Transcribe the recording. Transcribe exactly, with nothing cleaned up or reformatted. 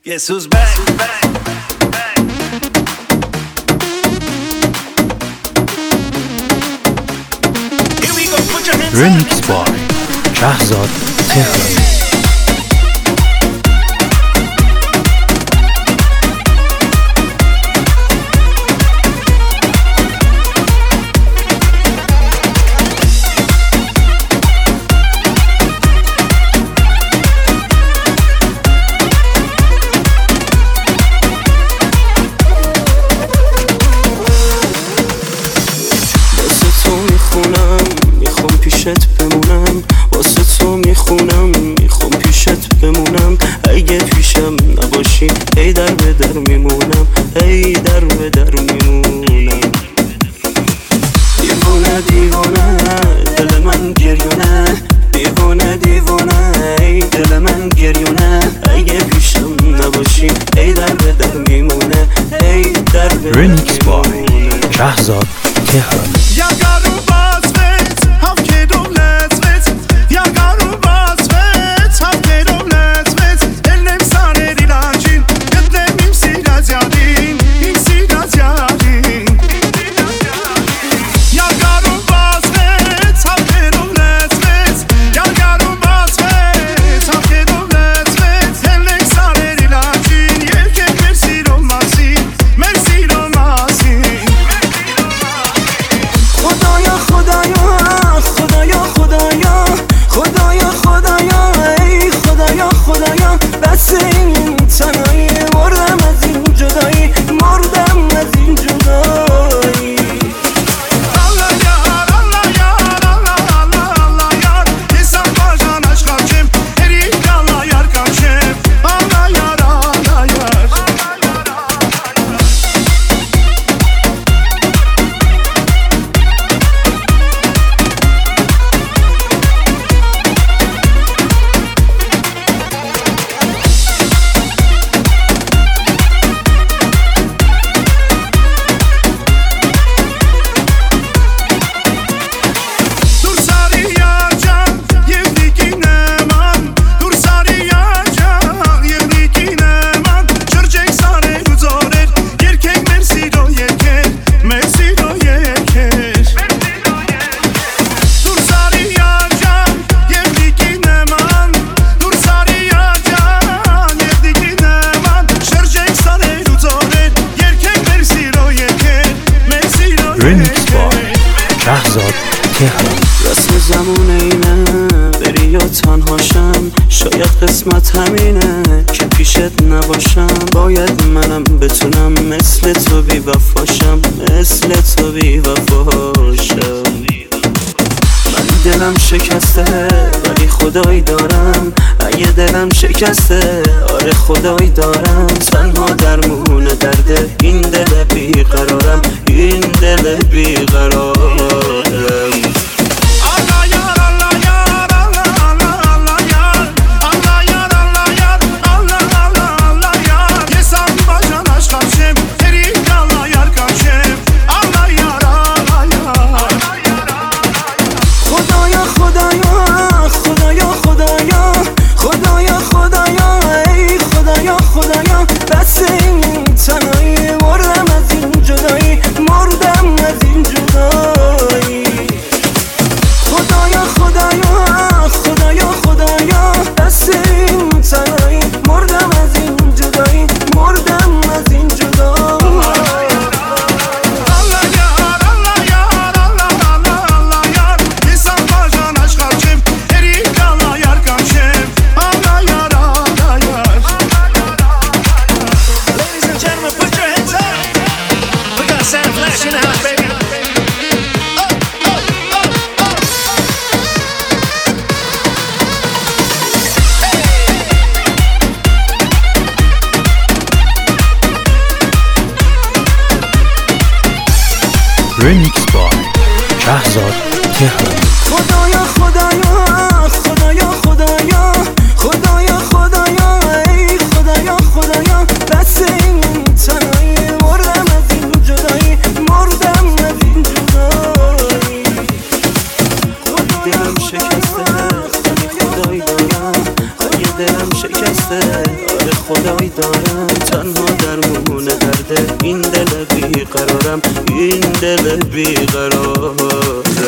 Guess who's back? Here we go, put your hands up. Remix by شهزاد تهرانی. میخوام پیشت بمونم، واسه تو میخونم، میخوام پیشت بمونم. اگه پیشم نباشی ای در به در میمونم، ای در به در میمونم. دیوونه دیوونه دل من گریونه، دیوونه دیوونه ای دل من گریونه. اگه پیشم نباشی ای در به در میمونه، ای در به در میمونه. Remix by شهزاد تهرانی. Remix by شهزاد تهرانی. رسم زمون اینه بری یا تنهاشم، شاید قسمت همینه که پیشت نباشم. باید منم بتونم مثل تو بی وفاشم، مثل تو بی وفاشم. من دلم شکسته ولی خدایی دارم، اگه دلم شکسته آره خدایی دارم. تنها درمون درده این دل بیقرارم، این دل بیقرارم. Remix by شهزاد تهرانی. خدایا خدایا خدایا خدایا خدایا خدایا ای خدایا خدایا. بس این تنهایی مردم از این جدایی، مردم از این جدایی. دلم شکسته ولی خدایی دارم، اگه دلم شکسته آره خدایی دارم تنها درمون درده این دل بیقرارم این دل بیقرارم